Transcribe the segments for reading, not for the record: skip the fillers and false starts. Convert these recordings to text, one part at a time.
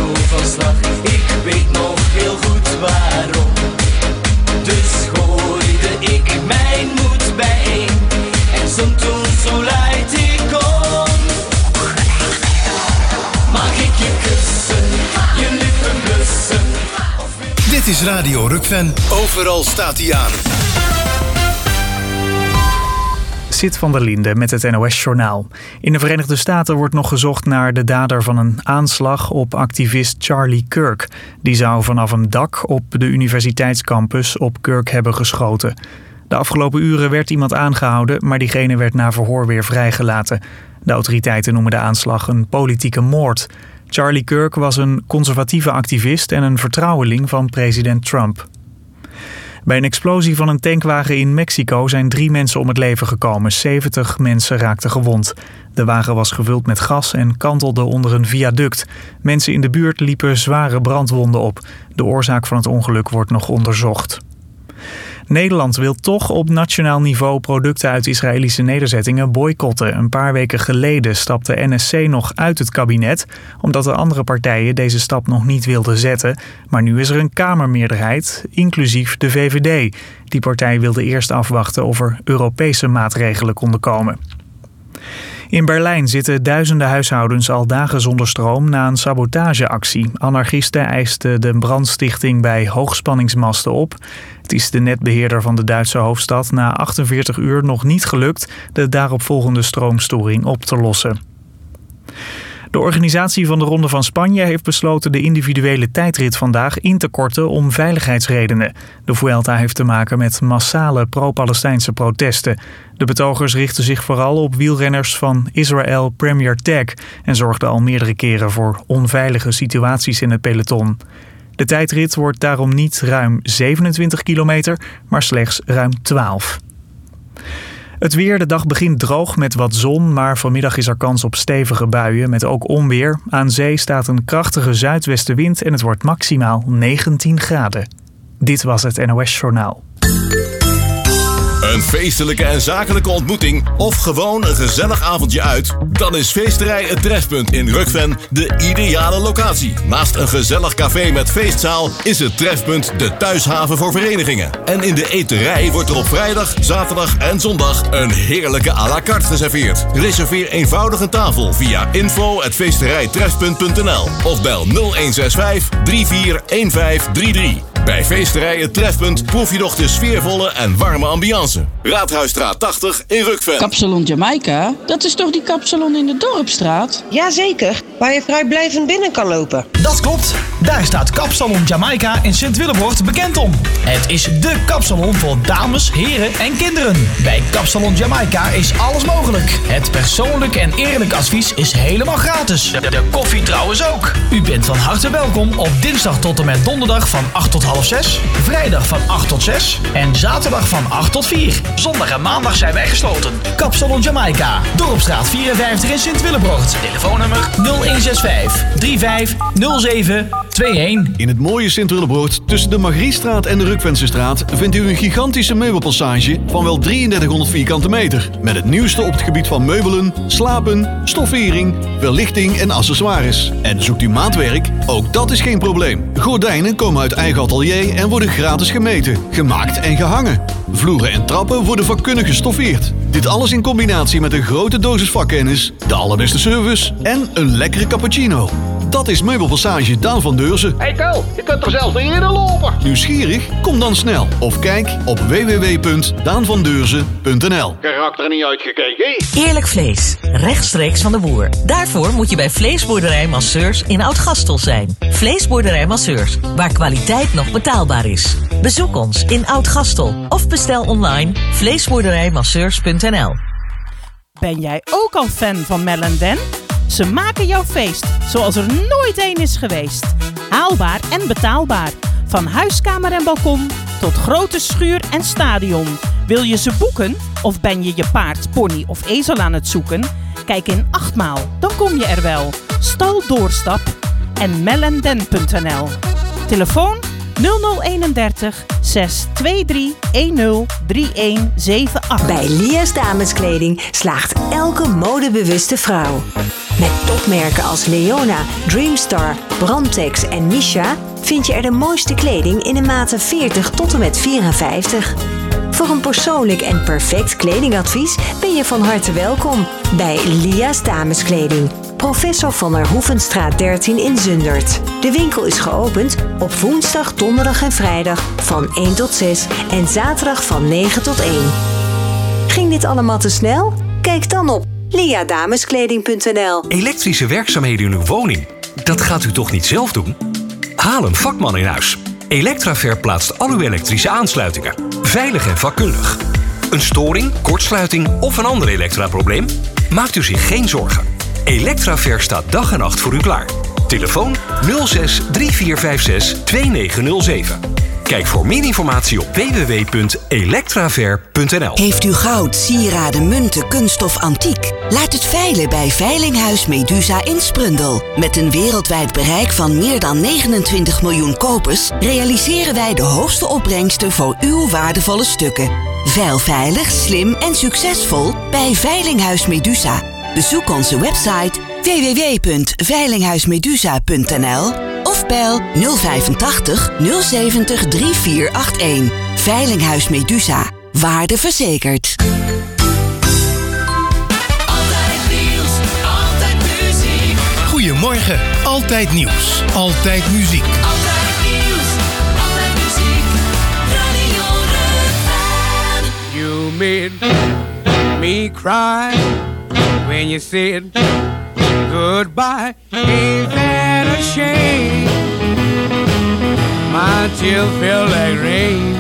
zo van slag. Ik weet nog heel goed waarom. Dus gooide ik mijn moed bijeen en zong toen zo luid ik kon. Mag ik je kussen, je lippen blussen? Dit is Radio Rukven. Overal staat hij aan. Sid van der Linde met het NOS-journaal. In de Verenigde Staten wordt nog gezocht naar de dader van een aanslag op activist Charlie Kirk. Die zou vanaf een dak op de universiteitscampus op Kirk hebben geschoten. De afgelopen uren werd iemand aangehouden, maar diegene werd na verhoor weer vrijgelaten. De autoriteiten noemen de aanslag een politieke moord. Charlie Kirk was een conservatieve activist en een vertrouweling van president Trump. Bij een explosie van een tankwagen in Mexico zijn 3 mensen om het leven gekomen. 70 mensen raakten gewond. De wagen was gevuld met gas en kantelde onder een viaduct. Mensen in de buurt liepen zware brandwonden op. De oorzaak van het ongeluk wordt nog onderzocht. Nederland wil toch op nationaal niveau producten uit Israëlische nederzettingen boycotten. Een paar weken geleden stapte NSC nog uit het kabinet, omdat de andere partijen deze stap nog niet wilden zetten. Maar nu is er een Kamermeerderheid, inclusief de VVD. Die partij wilde eerst afwachten of er Europese maatregelen konden komen. In Berlijn zitten duizenden huishoudens al dagen zonder stroom na een sabotageactie. Anarchisten eisten de brandstichting bij hoogspanningsmasten op. Het is de netbeheerder van de Duitse hoofdstad na 48 uur nog niet gelukt de daaropvolgende stroomstoring op te lossen. De organisatie van de Ronde van Spanje heeft besloten de individuele tijdrit vandaag in te korten om veiligheidsredenen. De Vuelta heeft te maken met massale pro-Palestijnse protesten. De betogers richten zich vooral op wielrenners van Israel Premier Tech en zorgden al meerdere keren voor onveilige situaties in het peloton. De tijdrit wordt daarom niet ruim 27 kilometer, maar slechts ruim 12. Het weer, de dag begint droog met wat zon, maar vanmiddag is er kans op stevige buien met ook onweer. Aan zee staat een krachtige zuidwestenwind en het wordt maximaal 19 graden. Dit was het NOS Journaal. Een feestelijke en zakelijke ontmoeting of gewoon een gezellig avondje uit? Dan is Feesterij Het Trefpunt in Rukven de ideale locatie. Naast een gezellig café met feestzaal is het Trefpunt de thuishaven voor verenigingen. En in de eterij wordt er op vrijdag, zaterdag en zondag een heerlijke à la carte geserveerd. Reserveer eenvoudig een tafel via info@feesterijtrefpunt.nl of bel 0165 341533. Bij Feesterij Het Trefpunt proef je nog de sfeervolle en warme ambiance. Raadhuisstraat 80 in Rukven. Kapsalon Jamaica? Dat is toch die kapsalon in de Dorpsstraat? Jazeker, waar je vrijblijvend binnen kan lopen. Dat klopt. Daar staat Kapsalon Jamaica in Sint-Willebroort bekend om. Het is dé kapsalon voor dames, heren en kinderen. Bij Kapsalon Jamaica is alles mogelijk. Het persoonlijk en eerlijk advies is helemaal gratis. De koffie trouwens ook. U bent van harte welkom op dinsdag tot en met donderdag van 8 tot half 6, vrijdag van 8 tot 6 en zaterdag van 8 tot 4. Zondag en maandag zijn wij gesloten. Kapsalon Jamaica, Dorpsstraat 54 in Sint-Willebroort. Telefoonnummer 0165 3507 21. In het mooie Sint-Willebroort, tussen de Margriestraat en de Rukvensestraat, vindt u een gigantische meubelpassage van wel 3300 vierkante meter. Met het nieuwste op het gebied van meubelen, slapen, stoffering, verlichting en accessoires. En zoekt u maatwerk? Ook dat is geen probleem. Gordijnen komen uit eigen atelier en worden gratis gemeten, gemaakt en gehangen. Vloeren en trappen worden vakkundig gestoffeerd. Dit alles in combinatie met een grote dosis vakkennis, de allerbeste service en een lekkere cappuccino. Dat is Meubelpassage Daan van Deurzen. Hey Ko, je kunt er zelfs niet in lopen. Nieuwsgierig? Kom dan snel. Of kijk op www.daanvandeurzen.nl. Karakter niet uitgekeken. Eerlijk vlees, rechtstreeks van de boer. Daarvoor moet je bij Vleesboerderij Masseurs in Oud-Gastel zijn. Vleesboerderij Masseurs, waar kwaliteit nog betaalbaar is. Bezoek ons in Oud-Gastel of bestel online vleesboerderijmasseurs.nl. Ben jij ook al fan van Mel & Den? Ze maken jouw feest zoals er nooit één is geweest. Haalbaar en betaalbaar. Van huiskamer en balkon tot grote schuur en stadion. Wil je ze boeken? Of ben je je paard, pony of ezel aan het zoeken? Kijk in 8 maal, dan kom je er wel. Stal Doorstap en melanden.nl. Telefoon 0031 623 103178. Bij Lia's Dameskleding slaagt elke modebewuste vrouw. Met topmerken als Leona, Dreamstar, Brandtex en Misha vind je er de mooiste kleding in de maten 40 tot en met 54. Voor een persoonlijk en perfect kledingadvies ben je van harte welkom bij Lia's Dameskleding. Professor van der Hoevenstraat 13 in Zundert. De winkel is geopend op woensdag, donderdag en vrijdag van 1 tot 6 en zaterdag van 9 tot 1. Ging dit allemaal te snel? Kijk dan op liadameskleding.nl. Elektrische werkzaamheden in uw woning, dat gaat u toch niet zelf doen? Haal een vakman in huis. Electraver plaatst al uw elektrische aansluitingen. Veilig en vakkundig. Een storing, kortsluiting of een ander elektraprobleem? Maakt u zich geen zorgen. Electraver staat dag en nacht voor u klaar. Telefoon 06 3456 2907. Kijk voor meer informatie op www.electraver.nl. Heeft u goud, sieraden, munten, kunststof, antiek? Laat het veilen bij Veilinghuis Medusa in Sprundel. Met een wereldwijd bereik van meer dan 29 miljoen kopers realiseren wij de hoogste opbrengsten voor uw waardevolle stukken. Veil veilig, slim en succesvol bij Veilinghuis Medusa. Bezoek onze website www.veilinghuismedusa.nl of bel 085 070 3481. Veilinghuis Medusa. Waarde verzekerd. Altijd nieuws, altijd muziek. Goedemorgen, altijd nieuws, altijd muziek. Altijd nieuws, altijd muziek. Radio Rukven. You made me cry when you said goodbye. Ain't that a shame? My tears feel like rain.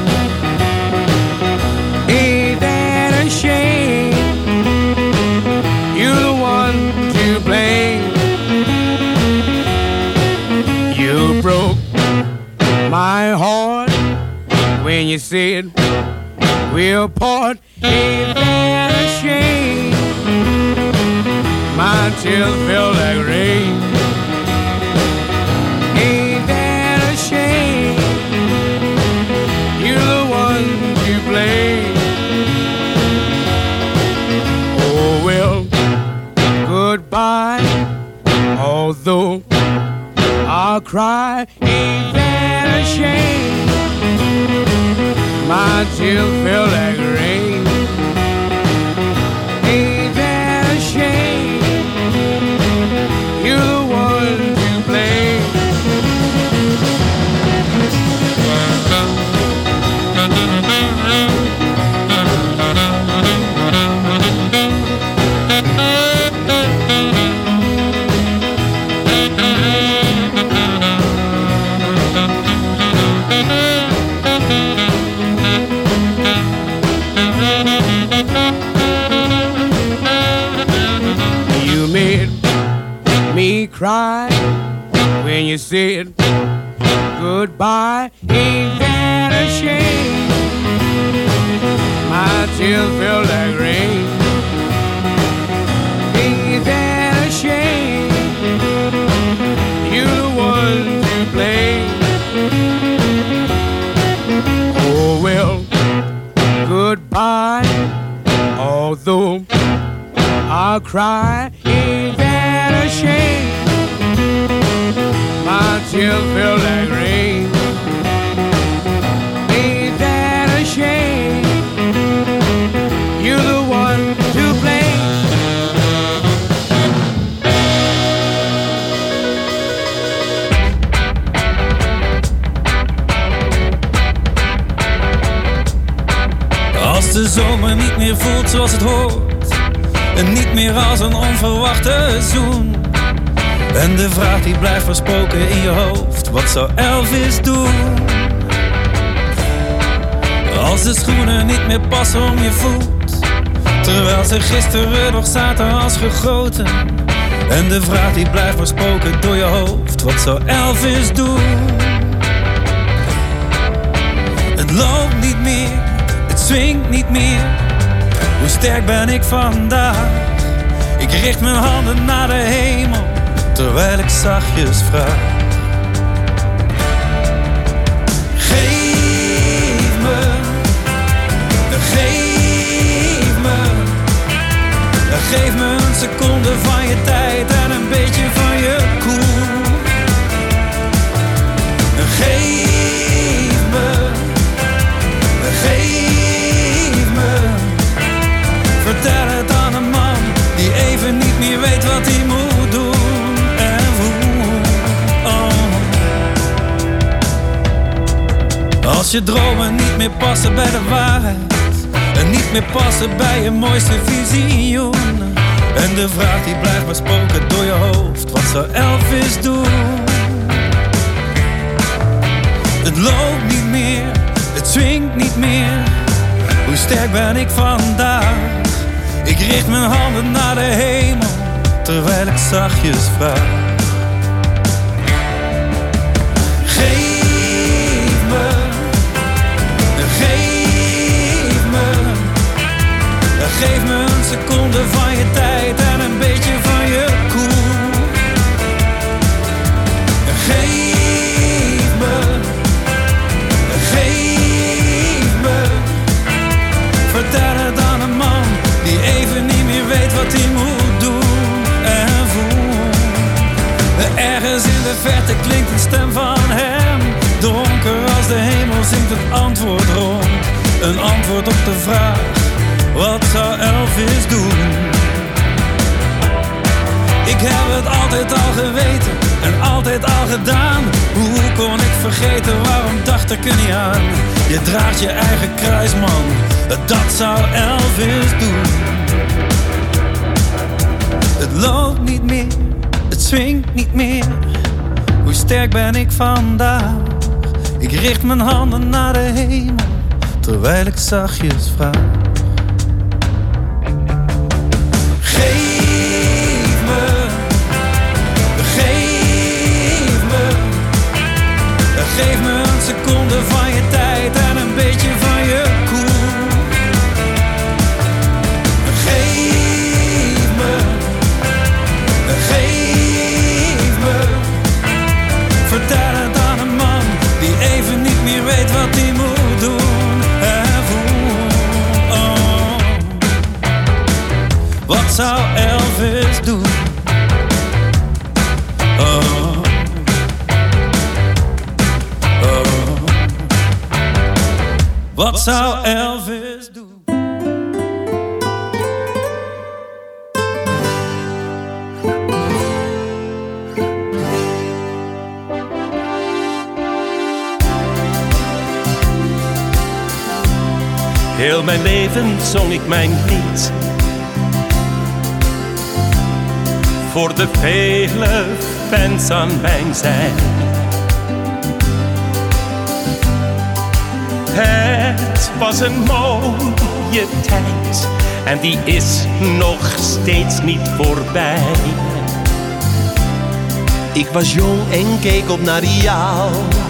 Ain't that a shame? You're the one to blame. You broke my heart when you said we'll part. Ain't that a shame? My tears feel like rain. Ain't that a shame? You're the one to blame. Oh well, goodbye. Although I'll cry, ain't that a shame? My tears feel like rain. Ain't that a shame? You're the one to blame. You made me cry when you said goodbye. Ain't that a shame? My tears feel like rain. Ain't that a shame? You're the one to blame. Oh well, goodbye. Although I'll cry, ain't that a shame? My tears feel like rain. Ain't that a shame? You're the one to blame. Als de zomer niet meer voelt zoals het hoort, en niet meer als een onverwachte zoen, en de vraag die blijft versproken in je hoofd: wat zou Elvis doen? Als de schoenen niet meer passen om je voet, terwijl ze gisteren nog zaten als gegoten, en de vraag die blijft versproken door je hoofd: wat zou Elvis doen? Het loopt niet meer, het swingt niet meer. Hoe sterk ben ik vandaag? Ik richt mijn handen naar de hemel, terwijl ik zachtjes vraag. Geef me, geef me, geef me een seconde van je tijd en een beetje van je koel. Geef me, vertel het aan een man die even niet meer weet wat hij moet doen en voelt. Oh. Als je dromen niet meer passen bij de waarheid en niet meer passen bij je mooiste visioen, en de vraag die blijft maar spoken door je hoofd, wat zou Elvis doen? Het loopt niet meer, het swingt niet meer. Hoe sterk ben ik vandaag? Ik richt mijn handen naar de hemel, terwijl ik zachtjes vraag. Geef me, geef me een seconde van je tijd en een beetje van je koel. Vertel het aan een man die even niet meer weet wat hij moet doen en voelt. Ergens in de verte klinkt een stem van hem. Donker als de hemel zingt het antwoord rond. Een antwoord op de vraag, wat zou Elvis doen? Ik heb het altijd al geweten en altijd al gedaan. Hoe kon ik vergeten, waarom dacht ik er niet aan? Je draagt je eigen kruis, man, dat zou Elvis doen. Het loopt niet meer, het swingt niet meer. Hoe sterk ben ik vandaag? Ik richt mijn handen naar de hemel, terwijl ik zachtjes vraag. Geef me een seconde van je tijd en een beetje van je koel. Geef me, vertel het aan een man die even niet meer weet wat hij moet doen en voelt. Oh. Wat zou Elvis doen? Oh. Wat zou Elvis doen? Heel mijn leven zong ik mijn lied voor de vele fans aan mijn zij. Het was een mooie tijd en die is nog steeds niet voorbij. Ik was jong en keek op naar jou.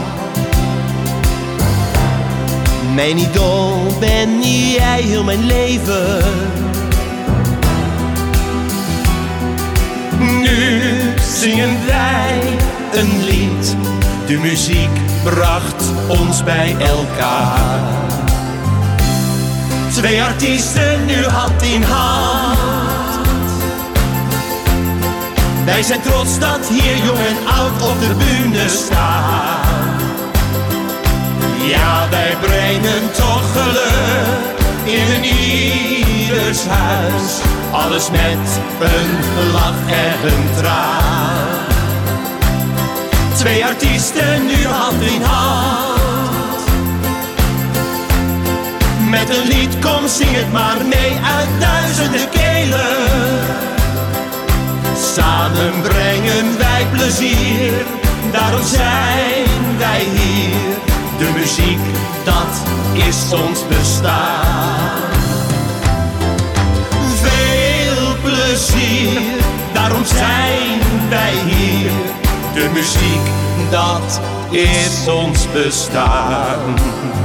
Mijn idool ben jij heel mijn leven. Nu zingen wij een lied. De muziek bracht ons bij elkaar. Twee artiesten nu hand in hand. Wij zijn trots dat hier jong en oud op de bühne staan. Ja, wij brengen toch geluk in ieders huis. Alles met een lach en een traan. Twee artiesten nu hand in hand. Met een lied, kom zing het maar mee uit duizenden kelen. Samen brengen wij plezier, daarom zijn wij hier. De muziek, dat is ons bestaan. Veel plezier, daarom zijn wij hier. De muziek, dat is ons bestaan.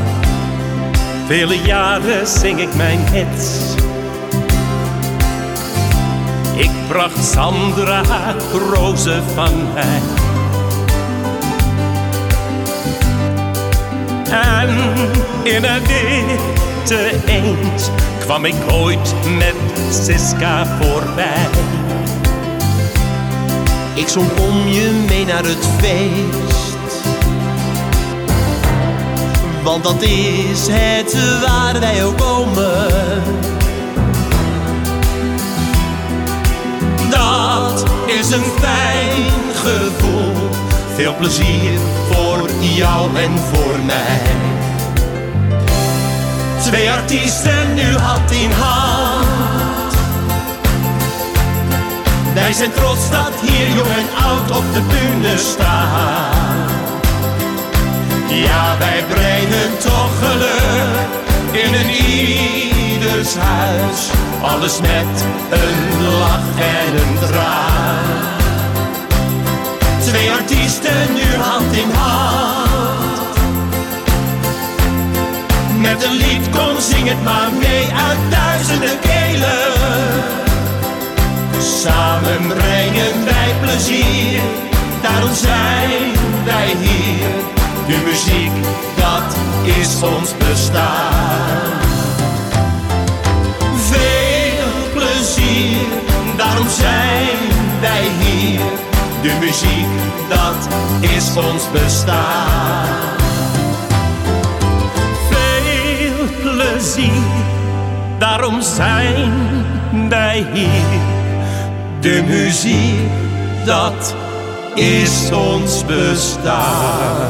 Vele jaren zing ik mijn hits. Ik bracht Sandra Rozen van mij. En in een witte eend kwam ik ooit met Siska voorbij. Ik zong om je mee naar het feest. Want dat is het waar wij ook komen. Dat is een fijn gevoel. Veel plezier voor jou en voor mij. 2 artiesten nu hand in hand. Wij zijn trots dat hier jong en oud op de bühne staan. Ja, wij brengen toch geluk in een ieders huis. Alles met een lach en een traan. 2 artiesten nu hand in hand. Met een lied, kom zing het maar mee uit duizenden kelen. Samen brengen wij plezier, daarom zijn wij hier. De muziek, dat is ons bestaan. Veel plezier, daarom zijn wij hier. De muziek, dat is ons bestaan. Veel plezier, daarom zijn wij hier. De muziek, dat is ons bestaan.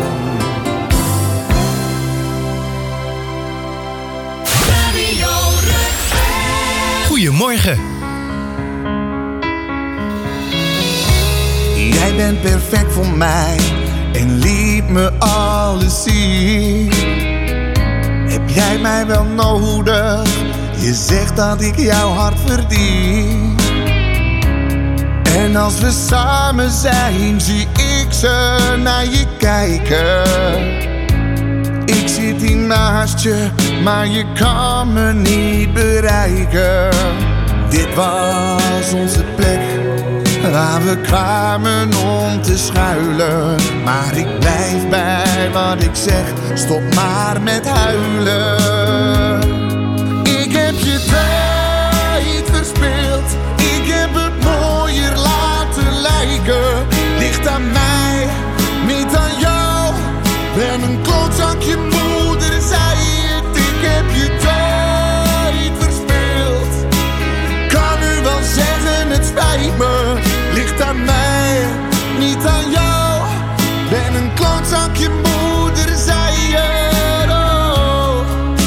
Goedemorgen. Jij bent perfect voor mij en liet me alles zien. Heb jij mij wel nodig? Je zegt dat ik jouw hart verdien. En als we samen zijn, zie ik ze naar je kijken. Ik zit hier naast je, maar je kan me niet bereiken. Dit was onze plek, waar we kwamen om te schuilen. Maar ik blijf bij wat ik zeg, stop maar met huilen. Ik heb je tijd verspeeld, ik heb het mooier laten lijken. Ligt aan mij, niet aan jou. Ben een klootzakje, moeder zei het. Ik heb je tijd verspeeld. Kan u wel zeggen, het spijt me. Ligt aan mij, niet aan jou. Ben een klootzakje, moeder zei het. Oh.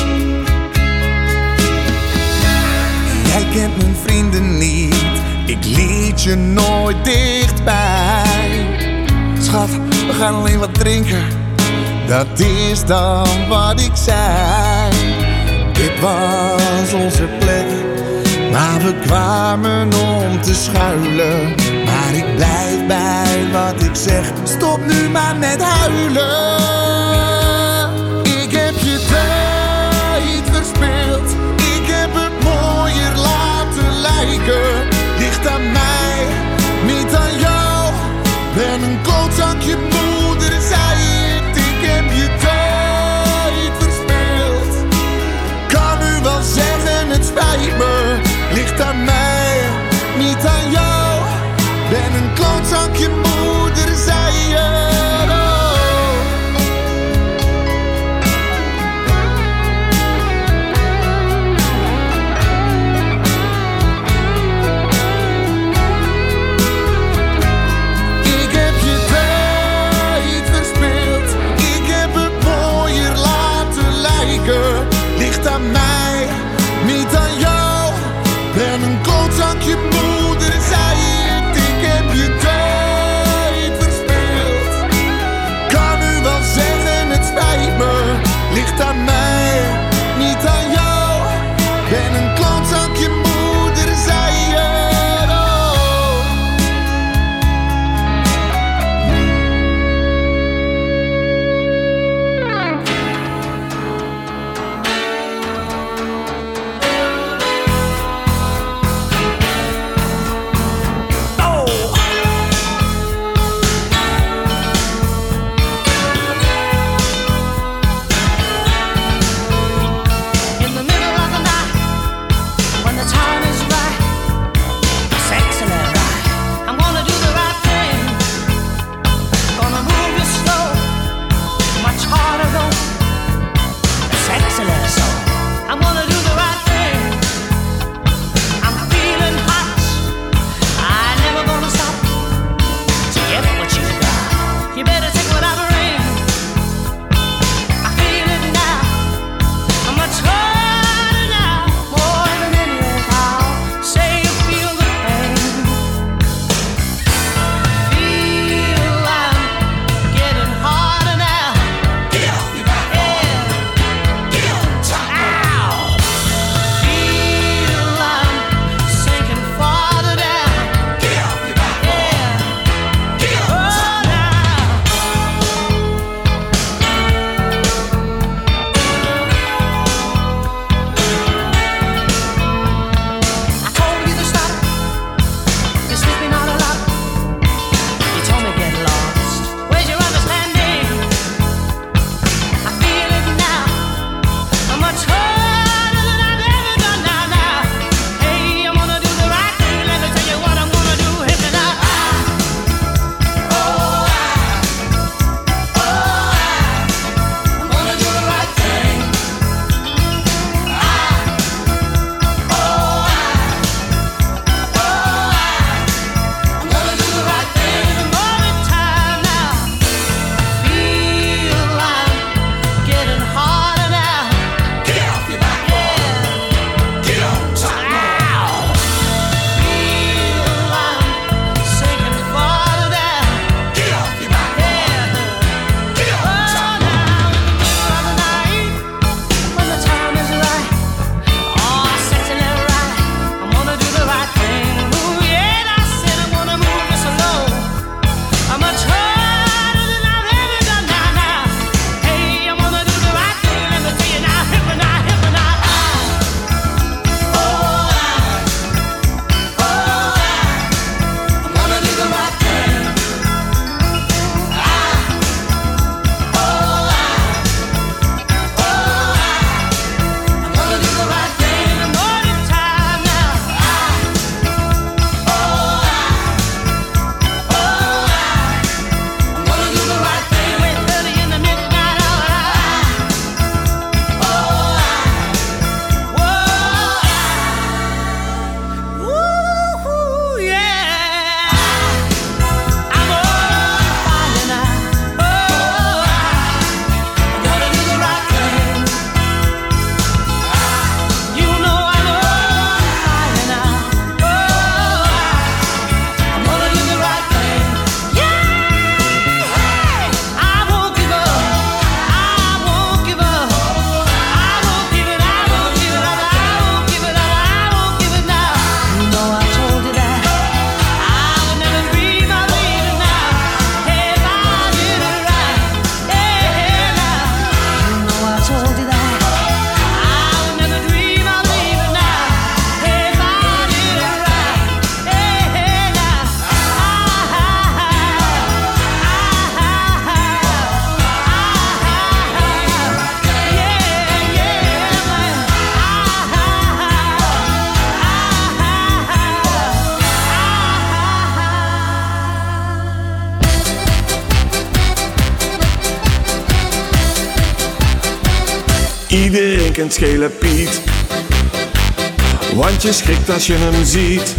Jij kent mijn vrienden niet, ik liet je nooit dichtbij. Schat, we gaan alleen wat drinken, dat is dan wat ik zei. Dit was onze plek, maar we kwamen om te schuilen. Maar ik blijf bij wat ik zeg, stop nu maar met huilen. Ik heb je tijd verspeeld, ik heb het mooier laten lijken. Ligt aan mij, niet aan jou. Ben een klootzakje, moeder zei het. Ik heb je tijd verspeeld. Kan u wel zeggen, het spijt me. Ligt aan mij, niet aan jou. Ben een klootzakje, moeder zei het. Oh. Ik heb je tijd verspeeld. Ik heb het Iedereen kent Schele Piet, want je schrikt als je hem ziet.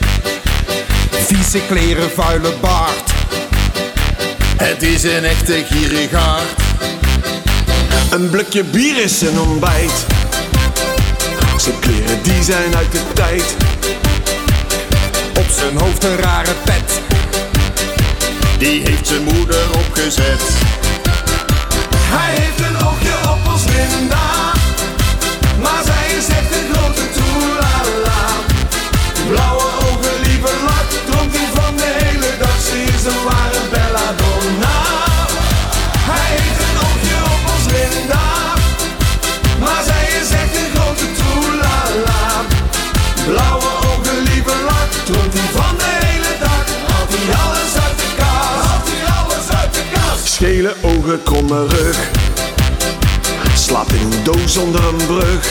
Vieze kleren, vuile baard, het is een echte gierigaard. Een blikje bier is zijn ontbijt, zijn kleren die zijn uit de tijd. Op zijn hoofd een rare pet, die heeft zijn moeder opgezet. Hij heeft een oogje op als Linda, maar zij is echt een grote toelala. Blauwe ogen, lieve lak, droomt hij van de hele dag. Ze is een ware belladonna. Hij heeft een oogje op als Linda, maar zij is echt een grote toelala. Blauwe ogen, lieve lak, droomt hij van de hele dag. Haalt hij alles uit de kast, haalt hij alles uit de kast. Schele ogen, kromme rug, slaapt in een doos onder een brug.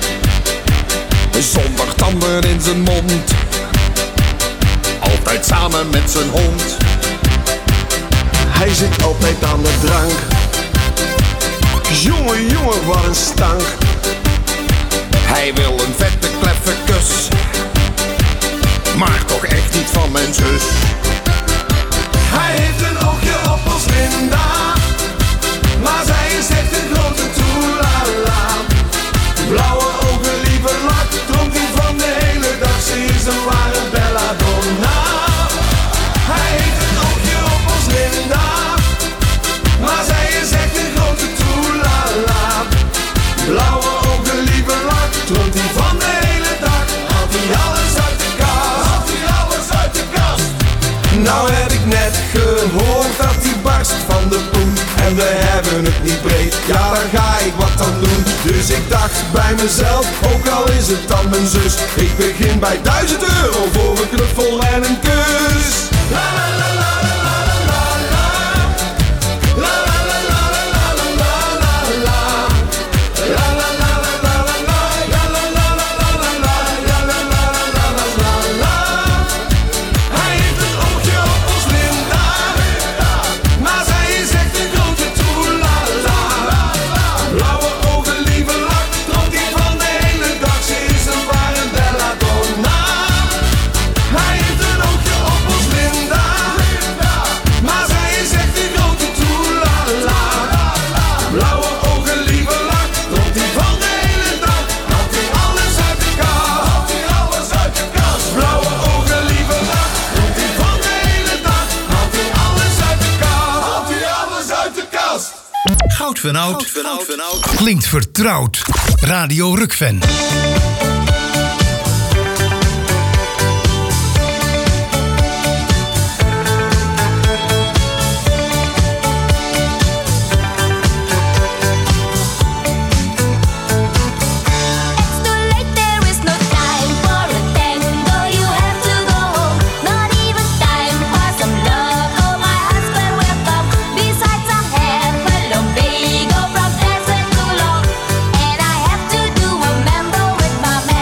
Zonder tanden in zijn mond, altijd samen met zijn hond. Hij zit altijd aan de drank, jongen, jongen, wat een stank. Hij wil een vette kleffe kus, maar toch echt niet van mijn zus. Hij heeft een oogje op als Linda, maar zij is echt een grote toelala. Blauwe ogen, lieve lak, droomt hij van de hele dag. Ze is een ware belladonna. Hij heeft een oogje op als Linda, maar zij is echt een grote toelala. Blauwe ogen, lieve lak, droomt hij van de hele dag. Haalt hij alles uit de kast, haalt hij alles uit de kast. Nou heb ik net gehoord dat hij barst van de poen en we hebben het niet breed, ja daar ga ik wat aan doen. Dus ik dacht bij mezelf, ook al is het dan mijn zus, ik begin bij €1000 voor een knuffel en een kus. La la la la la la la la. La la la la la la la la la. La la la la la la la. La la la la la la la. La la la la la la la. Hij heeft een oogje op als Linda, maar zij is echt een grote toelala. Blauwe ogen, lieve lak, droomt hij van de hele dag. Ze is een ware belladonna. Hij heeft een oogje op als Linda, maar zij is echt een grote toelala. Blauwe ogen, lieve lak, droomt hij van de hele dag. Haalt hij alles uit de kast, haalt hij alles uit de kast. Blauwe ogen, lieve lak, droomt hij van de hele dag. Haalt hij alles uit de kast, haalt hij alles uit de kast. Goud van Oud klinkt vertrouwd. Radio Rukven. Besides, I have a lumbago from Desert to Long, and I have to do a mambo with my man.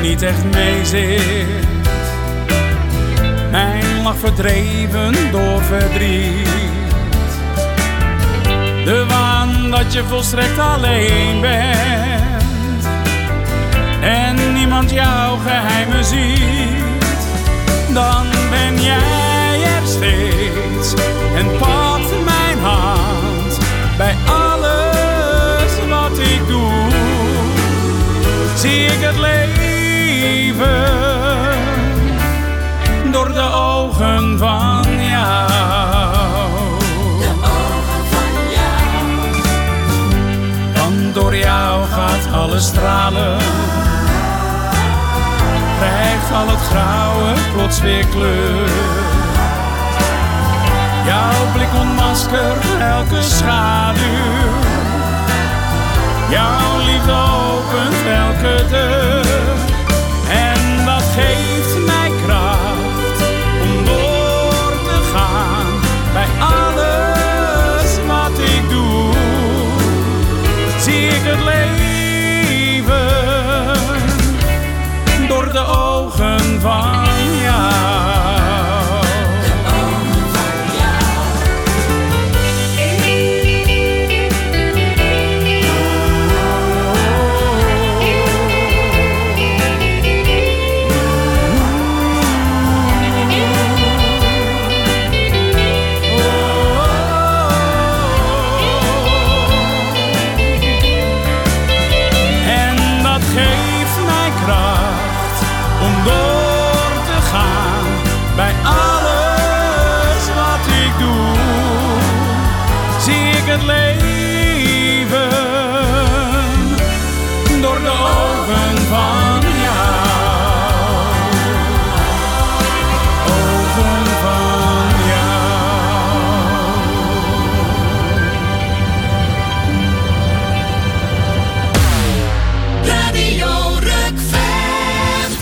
niet echt mee zit. Mijn lach verdreven door verdriet. De waan dat je volstrekt alleen bent en niemand jouw geheimen ziet. Dan ben jij er steeds en pakt mijn hand bij alles wat ik doe. Zie ik het leven door de ogen van jou. De ogen van jou. Want door jou gaat alles stralen. Krijgt al het grauwe plots weer kleur. Jouw blik ontmaskert elke schaduw. Jouw liefde opent elke deur. En dat geeft mij kracht om door te gaan bij alles wat ik doe. Zie ik het leven door de ogen van jou. Het leven door de ogen van jou, ogen van jou. Radio Rukven.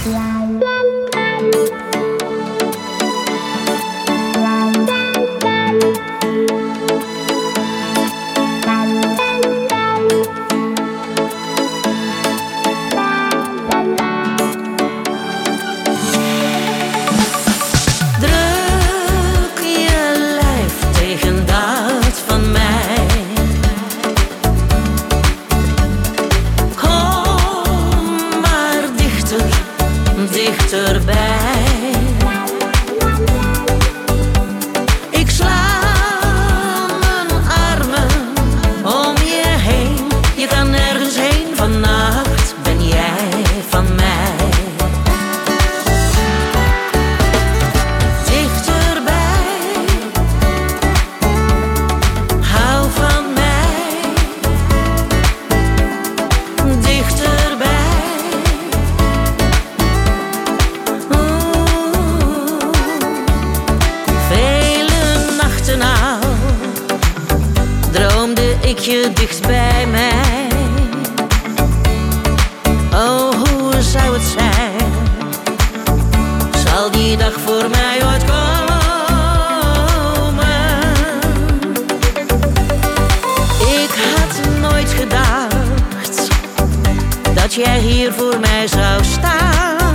Dicht bij mij. Oh, hoe zou het zijn? Zal die dag voor mij ooit komen? Ik had nooit gedacht dat jij hier voor mij zou staan.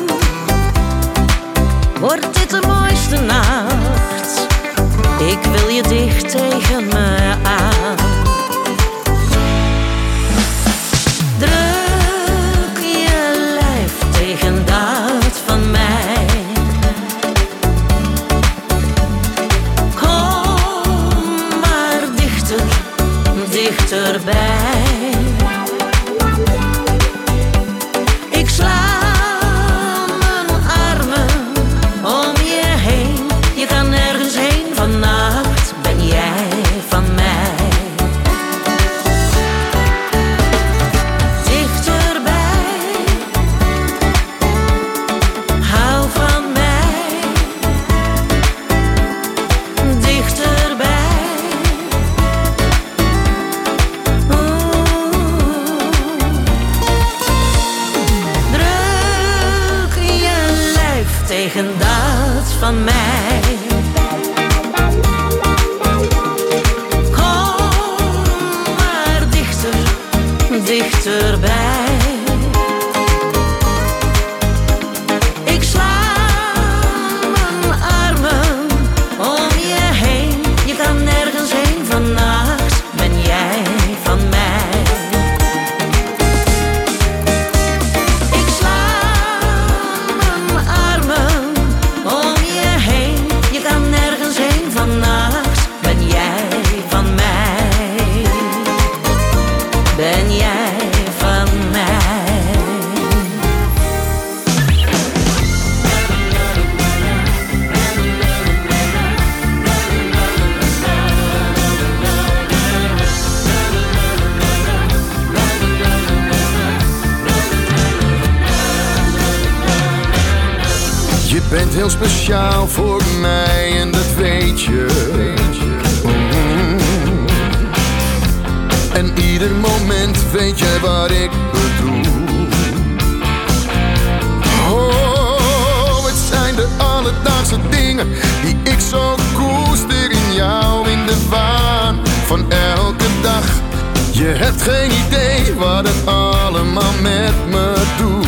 Wordt dit de mooiste nacht? Ik wil je dicht tegen me aan. Dichterbij. Ik sla mijn armen om je heen. Je kan nergens heen, vannacht ben jij van mij. Dichterbij, hou van mij. Dichterbij. Tegen dat van mij. Kom maar dichter, dichterbij. bent heel speciaal voor mij en dat weet je. En ieder moment weet jij wat ik bedoel. Oh, het zijn de alledaagse dingen die ik zo koester in jou, in de waan van elke dag. Je hebt geen idee wat het allemaal met me doet.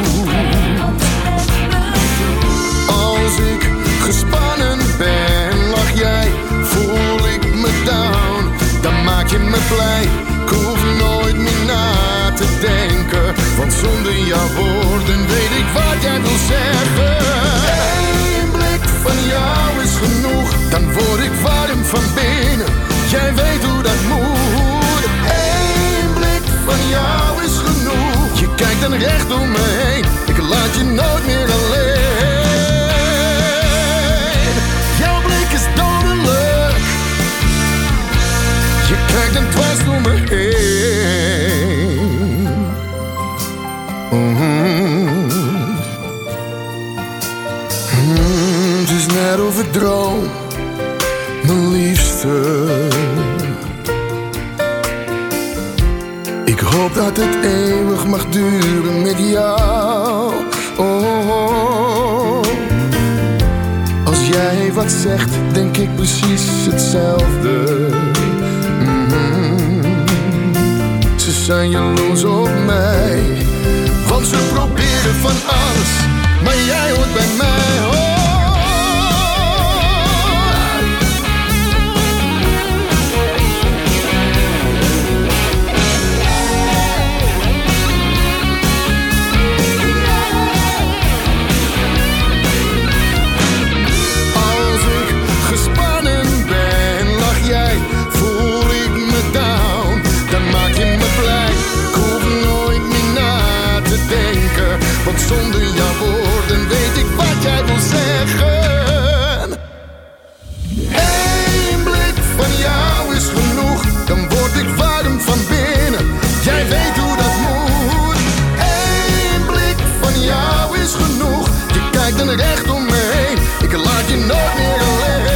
Als ik gespannen ben, lach jij, voel ik me down. Dan maak je me blij, ik hoef nooit meer na te denken. Want zonder jouw woorden weet ik wat jij wil zeggen. Eén blik van jou is genoeg, dan word ik warm van binnen. Jij weet hoe dat moet. Eén blik van jou is genoeg. Je kijkt dan recht om me heen, ik laat je nooit meer alleen. Jouw blik is dodelijk. Je kijkt dan dwars door me heen. Het is net of ik droom, mijn liefste. Ik hoop dat het eeuwig mag duren met jou. Oh. Als jij wat zegt, denk ik precies hetzelfde. Ze zijn jaloers op mij, want ze proberen van alles, maar jij hoort bij mij. Oh. Want zonder jouw woorden weet ik wat jij wil zeggen. Eén blik van jou is genoeg, dan word ik warm van binnen. Jij weet hoe dat moet. Eén blik van jou is genoeg. Je kijkt dan recht om me heen, ik laat je nooit meer alleen.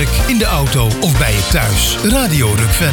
werk, in de auto of bij je thuis. Radio Rukven.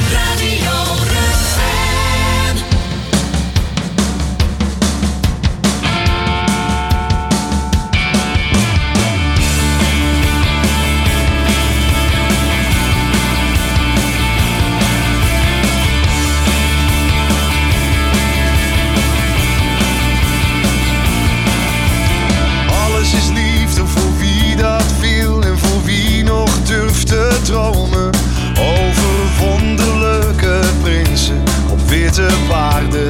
Dromen over wonderlijke prinsen op witte paarden,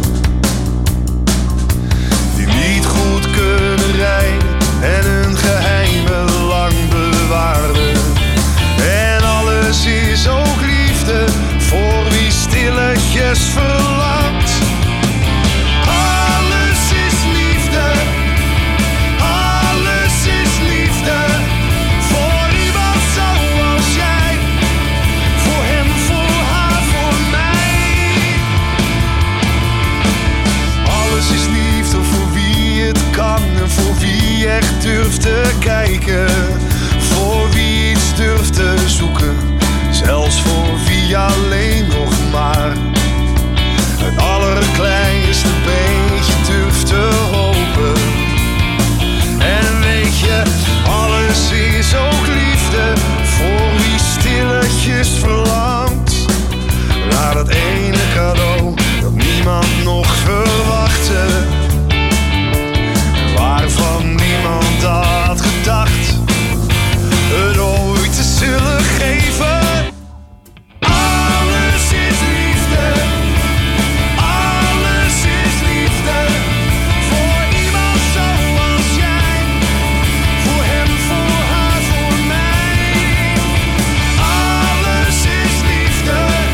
die niet goed kunnen rijden en hun geheimen lang bewaarden. En alles is ook liefde voor wie stilletjes verlangt. Alles is liefde, alles is liefde. En voor wie echt durft te kijken, voor wie iets durft te zoeken, zelfs voor wie alleen nog maar het allerkleinste beetje durft te hopen. En weet je, alles is ook liefde voor wie stilletjes verlangt naar dat ene cadeau dat niemand nog verwachtte, waarvan niemand had gedacht het ooit te zullen geven. Alles is liefde, alles is liefde, voor iemand zoals jij, voor hem, voor haar, voor mij. Alles is liefde,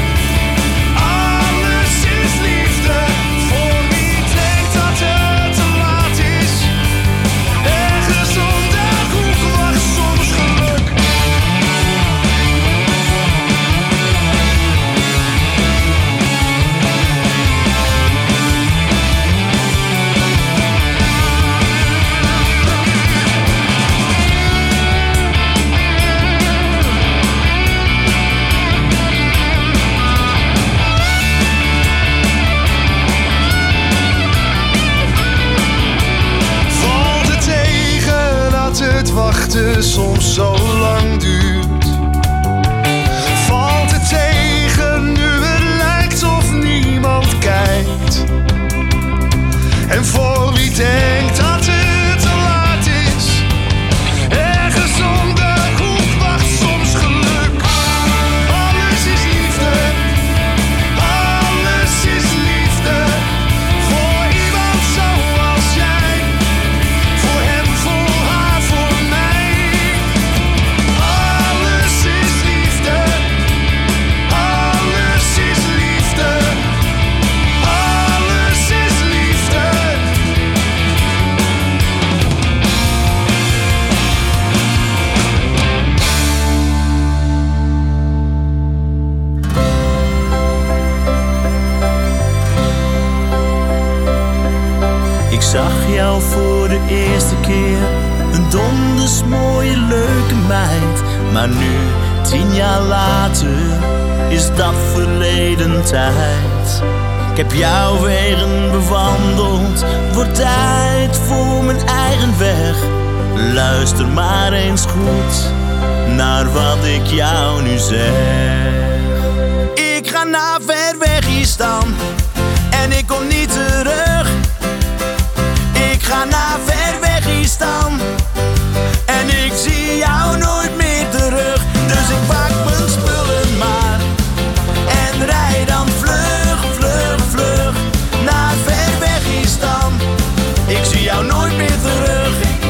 alles is liefde, voor wie denkt dat het te laat is. Ergens onder hoek wacht soms geluk. Valt het tegen dat het wachten soms zo lang duurt? Valt het tegen nu het lijkt of niemand kijkt? En voor wie denkt dat het te laat is, ergens om de hoek wacht soms geluk. Alles is liefde, alles is liefde, voor iemand zoals jij, voor hem, voor haar, voor mij. Alles is liefde, alles is liefde, alles is liefde. Ik zag jou voor de eerste keer, een donders mooie leuke meid. Maar nu, 10 jaar later, is dat verleden tijd. Ik heb jouw wegen bewandeld, wordt tijd voor mijn eigen weg. Luister maar eens goed naar wat ik jou nu zeg. Ik ga naar ver weg hier staan en ik kom niet terug. Ik ga naar ver weg hier staan en ik zie jou nooit meer terug. Dus ik pak mijn spullen maar en rijd dan vlug, vlug, vlug naar ver weg hier staan. Ik zie jou nooit meer terug.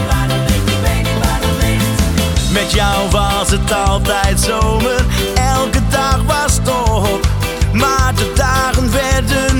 Met jou was het altijd zomer, elke dag was top. Maar de dagen werden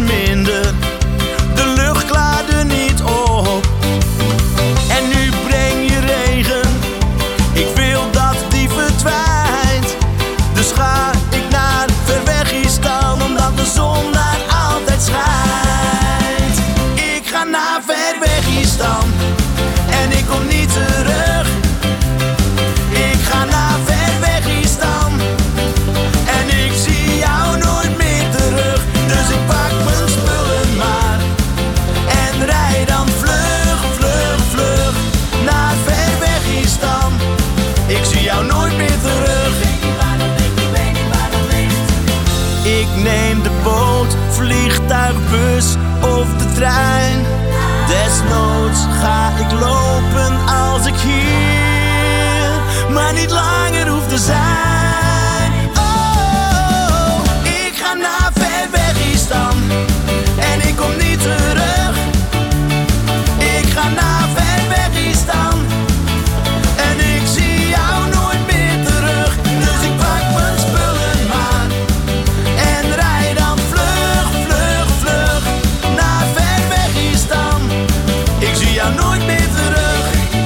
neem de boot, vliegtuig, bus of de trein. Desnoods ga ik lopen als ik hier maar niet langer hoef te zijn. Oh, ik ga naar ver Wegistan en ik kom niet terug. Ik ga naar ver Wegistan en ik zie jou nooit meer terug. Dus ik pak mijn spullen maar en rij dan vlug, vlug, vlug naar ver Wegistan. Ik zie jou nooit meer terug.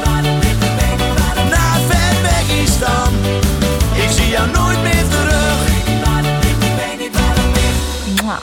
Naar ver Wegistan. Ik zie jou nooit meer terug. Mwah.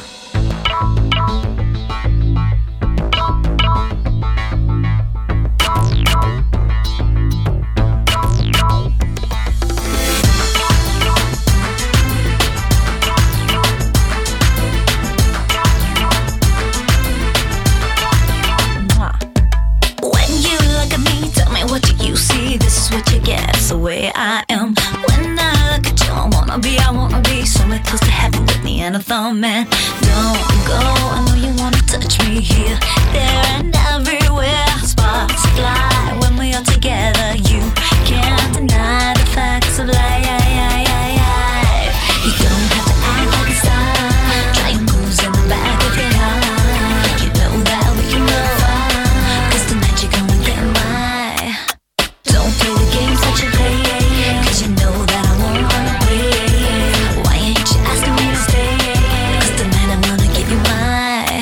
The way I am. When I look at you, I wanna be somewhere close to heaven with me and a thumb, man. Don't go, I know you wanna touch me here, there and everywhere. Sparks fly when we are together. You can't deny the facts of life. You don't have to act like it's time. Try your moves in the back of your heart. You know that we can go far, 'cause tonight you're gonna get mine. Don't play the games that you play, 'cause you know that I won't run away. Why ain't you asking me to stay? 'Cause tonight I'm gonna give you mine.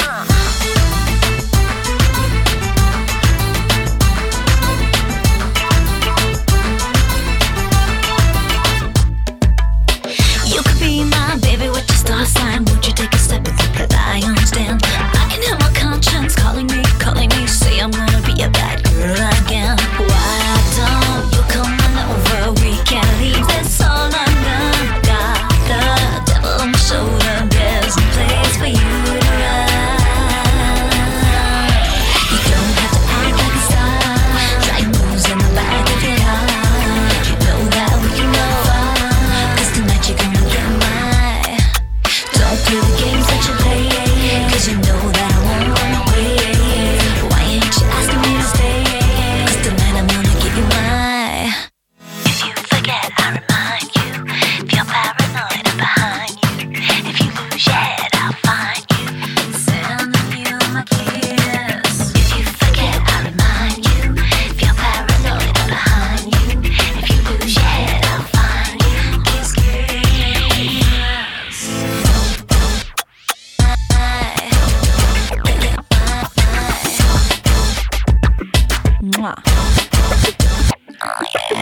You could be my baby, what's your star sign? Won't you take a step with me, that I understand? I can hear my conscience calling me, say I'm gonna be a bad girl again. Why don't you come on over? We can't leave this all undone. Got the devil on my shoulder, there's no place for you to run. You don't have to act like a star. Try moves in the back of your heart. You know that we can go far, 'cause tonight you're gonna get mine. Don't play the games that you play, 'cause you know that I won't run away. Why ain't you asking me to stay? 'Cause tonight I'm gonna give you mine. If you forget, I remind you. If you're paranoid, I'm behind you. If you lose your head, I'll find you. Sending you my kiss. If you forget, I remind you. If you're paranoid, I'm behind you. If you lose your head, I'll find you. Kiss, kiss. Mwah. Oh yeah.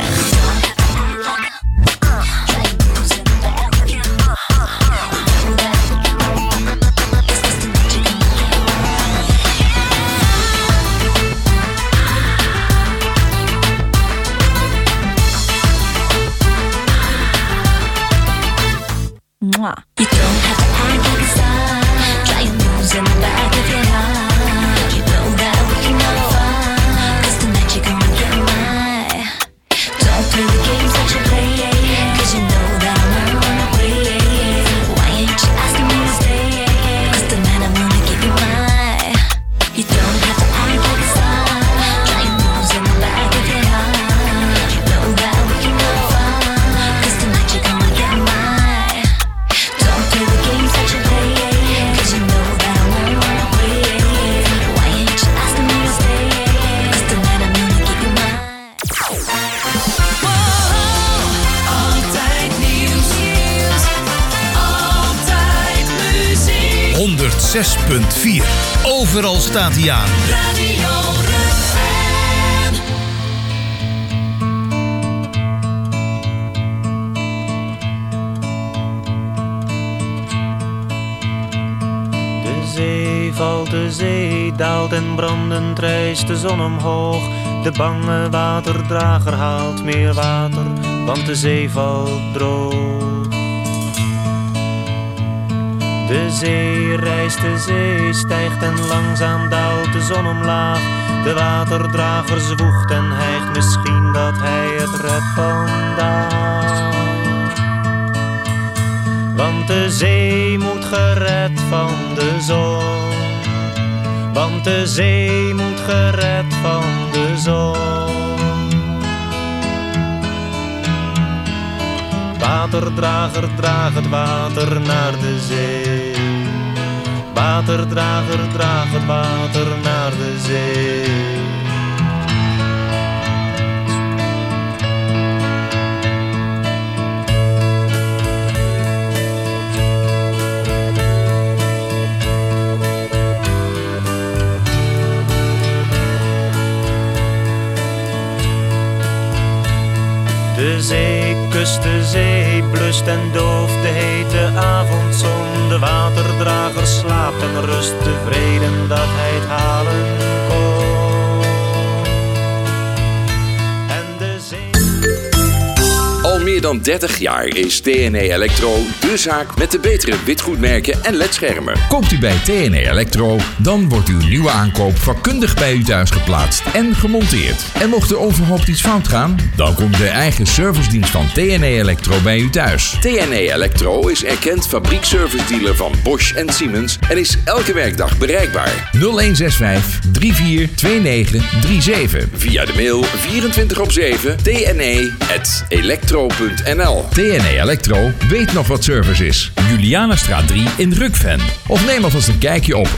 Mwah. You don't have to act like a star. Try your moves in the back of your heart. You know that we can go far, 'cause tonight you're gonna get mine. Don't play the games that you play, 'cause you know that I won't run away. Why ain't you asking me to stay? 'Cause tonight I'm gonna give you mine. You don't have to act like a star. Try your moves in the back of your heart. You know that we can go far, 'cause tonight you're gonna get mine. Don't play the games that you play, 'cause you know that I won't run away. Why ain't you asking me to stay? 'Cause tonight I'm gonna give you mine. Altijd nieuws, altijd muziek. 106.4. Overal staat hij aan. Radio Rukven. De zee valt, de zee daalt en brandend rijst de zon omhoog. De bange waterdrager haalt meer water, want de zee valt droog. De zee rijst, de zee stijgt en langzaam daalt de zon omlaag. De waterdrager zwoegt en hijgt misschien dat hij het redt vandaag. Want de zee moet gered van de zon. Want de zee moet gered van de zon. Waterdrager, draag het water naar de zee. Waterdrager, draag het water naar de zee. De zee kust de zee, blust en dooft de hete avondzon. De waterdrager slaapt en rust tevreden dat hij het halen kon. En de zee... Al meer dan 30 jaar is TNE Elektro de zaak met de betere witgoedmerken en ledschermen. Koopt u bij TNE Elektro, dan wordt uw nieuwe aankoop vakkundig bij u thuis geplaatst en gemonteerd. En mocht er onverhoopt iets fout gaan, dan komt de eigen servicedienst van TNE Elektro bij u thuis. TNE Elektro is erkend fabriekservice-dealer van Bosch en Siemens en is elke werkdag bereikbaar. 0165 342937. Via de mail 24/7 tne@elektro.nl. TNE Elektro weet nog wat service is. Julianastraat 3 in Rukven. Of neem alvast een kijkje op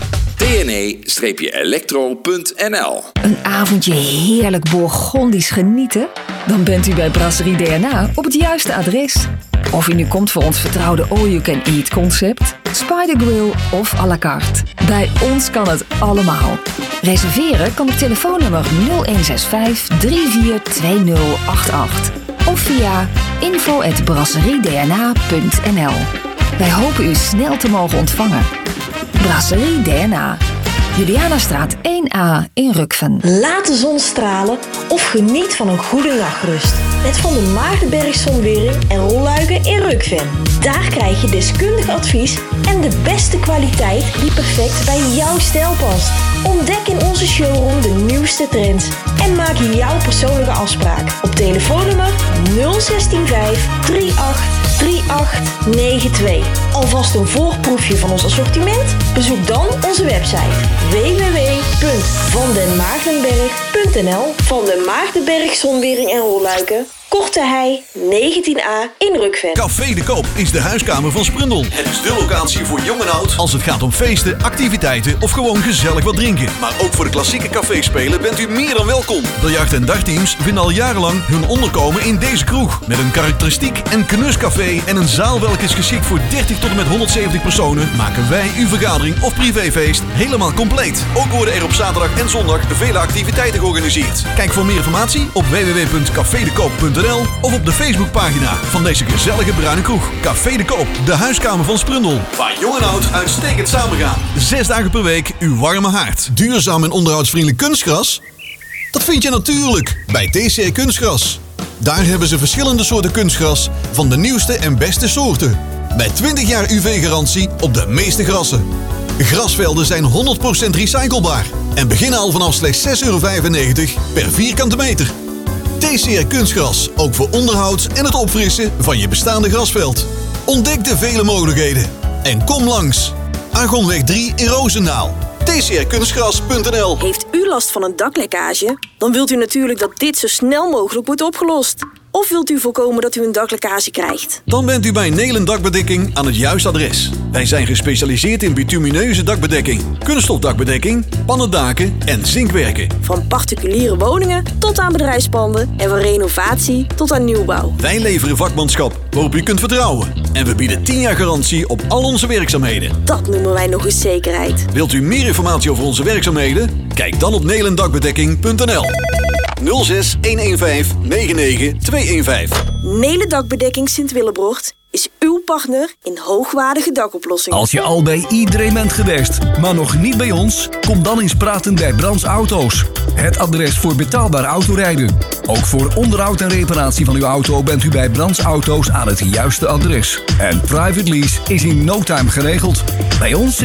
tne-elektro.nl. Een avondje heerlijk Bourgondisch genieten? Dan bent u bij Brasserie DNA op het juiste adres. Of u nu komt voor ons vertrouwde all-you-can-eat concept, Spider Grill of à la carte. Bij ons kan het allemaal. Reserveren kan op telefoonnummer 0165 342088 of via info@brasseriedna.nl. Wij hopen u snel te mogen ontvangen. Brasserie DNA. Julianastraat 1A in Rukven. Laat de zon stralen of geniet van een goede nachtrust. Met Van de Maagdenberg Zonwering en Rolluiken in Rukven. Daar krijg je deskundig advies en de beste kwaliteit die perfect bij jouw stijl past. Ontdek in onze showroom de nieuwste trends en maak jouw persoonlijke afspraak op telefoonnummer 0165 383892. Alvast een voorproefje van ons assortiment? Bezoek dan onze website www.vandenmaagdenberg.nl. Van de Maagdenberg Zonwering en Rolluiken, Korte Hei 19A in Rukven. Café de Koop is de huiskamer van Sprundel. Het is de locatie voor jong en oud als het gaat om feesten, activiteiten of gewoon gezellig wat drinken. Maar ook voor de klassieke caféspelen bent u meer dan welkom. Biljart- en dartteams vinden al jarenlang hun onderkomen in deze kroeg. Met een karakteristiek en knuscafé en een zaal welke is geschikt voor 30 tot en met 170 personen, maken wij uw vergadering of privéfeest helemaal compleet. Ook worden er op zaterdag en zondag vele activiteiten georganiseerd. Kijk voor meer informatie op www.cafedekoop.nl of op de Facebookpagina van deze gezellige bruine kroeg. Café de Koop, de huiskamer van Sprundel. Waar jong en oud uitstekend samengaan. 6 dagen per week uw warme haard. Duurzaam en onderhoudsvriendelijk kunstgras? Dat vind je natuurlijk bij TCR Kunstgras. Daar hebben ze verschillende soorten kunstgras van de nieuwste en beste soorten. Met 20 jaar UV-garantie op de meeste grassen. Grasvelden zijn 100% recyclebaar en beginnen al vanaf slechts €6,95 per vierkante meter. TCR Kunstgras, ook voor onderhoud en het opfrissen van je bestaande grasveld. Ontdek de vele mogelijkheden en kom langs. Argonweg 3 in Roosendaal. tcrkunstgras.nl. Heeft u last van een daklekkage? Dan wilt u natuurlijk dat dit zo snel mogelijk wordt opgelost. Of wilt u voorkomen dat u een daklekkage krijgt? Dan bent u bij Nelen Dakbedekking aan het juiste adres. Wij zijn gespecialiseerd in bitumineuze dakbedekking, kunststofdakbedekking, pannendaken en zinkwerken. Van particuliere woningen tot aan bedrijfspanden en van renovatie tot aan nieuwbouw. Wij leveren vakmanschap waarop u kunt vertrouwen. En we bieden 10 jaar garantie op al onze werkzaamheden. Dat noemen wij nog eens zekerheid. Wilt u meer informatie over onze werkzaamheden? Kijk dan op nelendakbedekking.nl. 06 115 99 215. Nelen Dakbedekking Sint-Willebrocht is uw partner in hoogwaardige dakoplossingen. Als je al bij iedereen bent geweest, maar nog niet bij ons, kom dan eens praten bij Brands Auto's. Het adres voor betaalbaar autorijden. Ook voor onderhoud en reparatie van uw auto bent u bij Brands Auto's aan het juiste adres. En private lease is in no time geregeld. Bij ons